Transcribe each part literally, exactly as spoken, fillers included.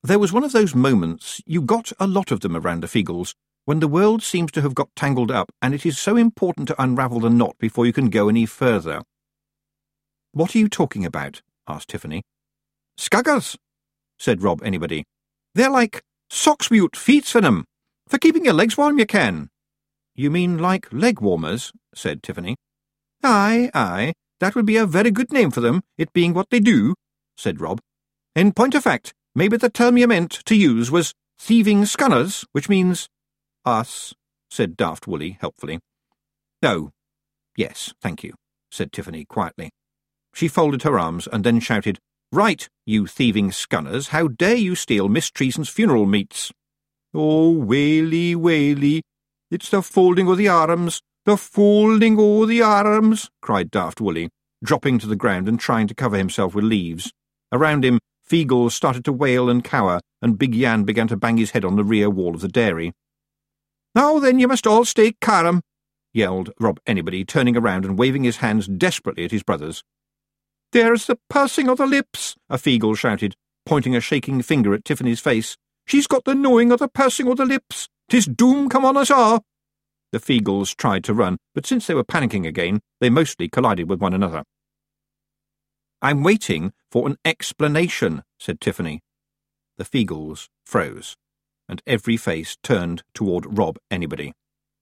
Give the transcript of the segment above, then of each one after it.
There was one of those moments, you got a lot of them around the Feagles, when the world seems to have got tangled up, and it is so important to unravel the knot before you can go any further. "What are you talking about?" asked Tiffany. "Skuggers," said Rob Anybody. "They're like socks without feet for them, for keeping your legs warm you can." "You mean like leg warmers?" said Tiffany. "Aye, aye, that would be a very good name for them, it being what they do," said Rob. "In point of fact, maybe the term you meant to use was thieving scunners, which means—" "Us," said Daft Woolly helpfully. "Oh, yes, thank you," said Tiffany quietly. She folded her arms and then shouted, "Right, you thieving scunners, how dare you steal Miss Treason's funeral meats?" "Oh, Whaley, Whaley, it's the folding o' the arms, the folding o' the arms," cried Daft Woolly, dropping to the ground and trying to cover himself with leaves. Around him, Feagles started to wail and cower, and Big Yan began to bang his head on the rear wall of the dairy. "Now then, you must all stay calm," yelled Rob Anybody, turning around and waving his hands desperately at his brothers. "There's the pursing of the lips," a Feagle shouted, pointing a shaking finger at Tiffany's face. "She's got the knowing of the pursing of the lips. 'Tis doom come on us all." The Feagles tried to run, but since they were panicking again, they mostly collided with one another. "I'm waiting for an explanation," said Tiffany. The Feagles froze, and every face turned toward Rob Anybody.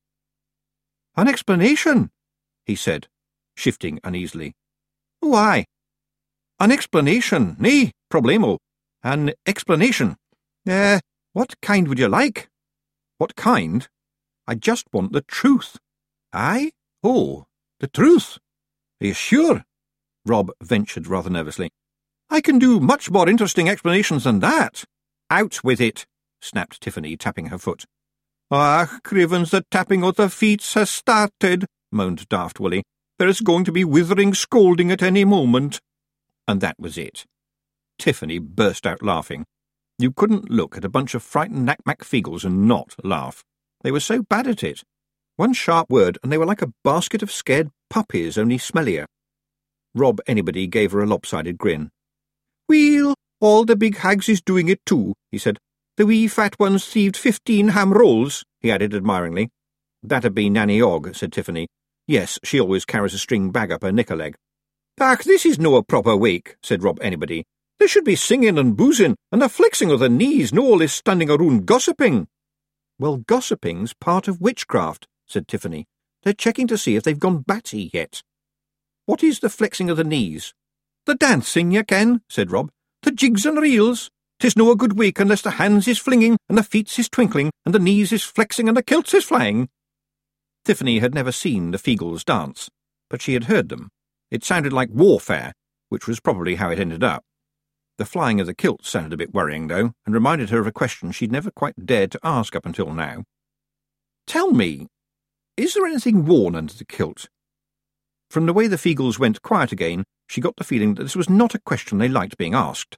"An explanation?" he said, shifting uneasily. "Why? An explanation, nee, problemo. An explanation. Eh, what kind would you like?" "What kind? I just want the truth." "Aye? Oh, the truth? Are you sure?" Rob ventured rather nervously. "I can do much more interesting explanations than that." "Out with it," snapped Tiffany, tapping her foot. "Ah, Crivens, the tapping of the feet has started," moaned Daft Woolly. "There is going to be withering scolding at any moment." And that was it. Tiffany burst out laughing. You couldn't look at a bunch of frightened Knack-Mack Feagles and not laugh. They were so bad at it. One sharp word, and they were like a basket of scared puppies, only smellier. Rob Anybody gave her a lopsided grin. "Well, all the big hags is doing it too," he said. "The wee fat ones thieved fifteen ham rolls," he added admiringly. "That'd be Nanny Og," said Tiffany. "Yes, she always carries a string bag up her knicker-leg." "Ach, this is no a proper wake," said Rob Anybody. "There should be singing and boozing, and the flexing of the knees, no all this standing around gossiping." "Well, gossiping's part of witchcraft," said Tiffany. "They're checking to see if they've gone batty yet." "What is the flexing of the knees?" "The dancing, you ken," said Rob. "The jigs and reels. 'Tis no a good wake unless the hands is flinging, and the feet is twinkling, and the knees is flexing, and the kilts is flying." Tiffany had never seen the Feagles dance, but she had heard them. It sounded like warfare, which was probably how it ended up. The flying of the kilts sounded a bit worrying, though, and reminded her of a question she'd never quite dared to ask up until now. "Tell me, is there anything worn under the kilt?" From the way the Feagles went quiet again, she got the feeling that this was not a question they liked being asked.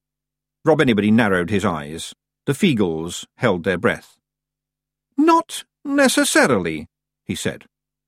Rob Anybody narrowed his eyes. The Feagles held their breath. "Not necessarily," he said.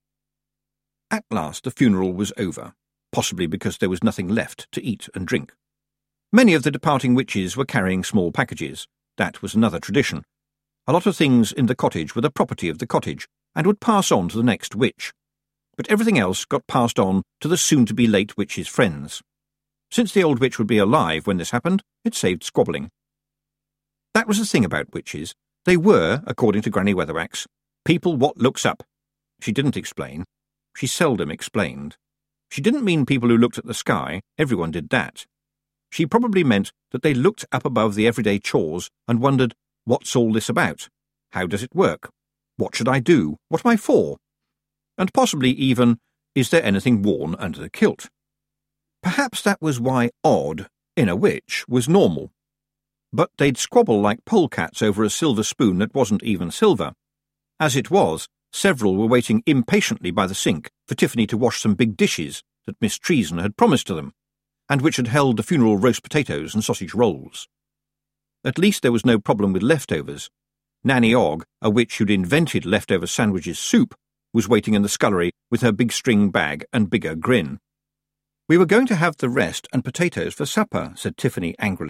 At last the funeral was over, possibly because there was nothing left to eat and drink. Many of the departing witches were carrying small packages. That was another tradition. A lot of things in the cottage were the property of the cottage, and would pass on to the next witch. But everything else got passed on to the soon-to-be-late witch's friends. Since the old witch would be alive when this happened, it saved squabbling. That was the thing about witches. They were, according to Granny Weatherwax, people what looks up. She didn't explain. She seldom explained. She didn't mean people who looked at the sky. Everyone did that. She probably meant that they looked up above the everyday chores and wondered, what's all this about? How does it work? What should I do? What am I for? And possibly even, is there anything worn under the kilt? Perhaps that was why odd, in a witch, was normal. But they'd squabble like polecats over a silver spoon that wasn't even silver. As it was, several were waiting impatiently by the sink for Tiffany to wash some big dishes that Miss Treason had promised to them, and which had held the funeral roast potatoes and sausage rolls. At least there was no problem with leftovers. Nanny Og, a witch who'd invented leftover sandwiches soup, was waiting in the scullery with her big string bag and bigger grin. "We were going to have the rest and potatoes for supper," said Tiffany angrily.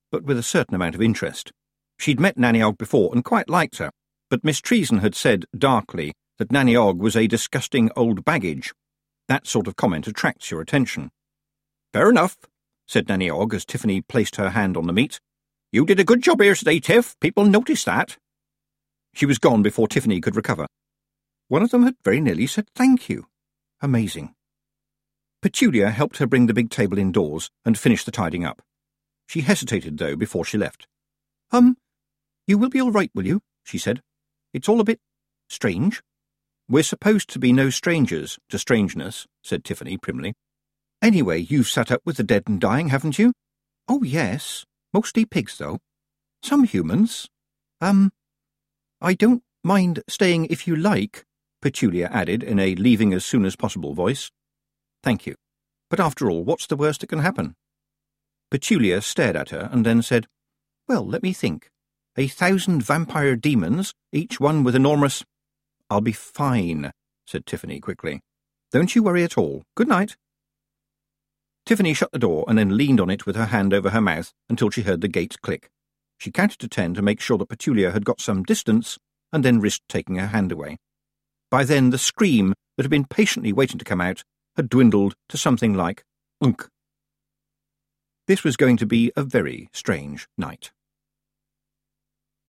but with a certain amount of interest. She'd met Nanny Ogg before and quite liked her, but Miss Treason had said darkly that Nanny Ogg was a disgusting old baggage. That sort of comment attracts your attention. "Fair enough," said Nanny Ogg as Tiffany placed her hand on the meat. "You did a good job here today, Tiff. People noticed that." She was gone before Tiffany could recover. One of them had very nearly said thank you. Amazing. Petulia helped her bring the big table indoors and finish the tidying up. She hesitated, though, before she left. Um, you will be all right, will you? She said. It's all a bit strange. We're supposed to be no strangers to strangeness, said Tiffany primly. Anyway, you've sat up with the dead and dying, haven't you? Oh, yes. Mostly pigs, though. Some humans. Um, I don't mind staying if you like, Petulia added in a leaving-as-soon-as-possible voice. Thank you. But after all, what's the worst that can happen? Petulia stared at her and then said, Well, let me think. A thousand vampire demons, each one with enormous... I'll be fine, said Tiffany quickly. Don't you worry at all. Good night. Tiffany shut the door and then leaned on it with her hand over her mouth until she heard the gate click. She counted to ten to make sure that Petulia had got some distance and then risked taking her hand away. By then the scream that had been patiently waiting to come out had dwindled to something like unk. This was going to be a very strange night.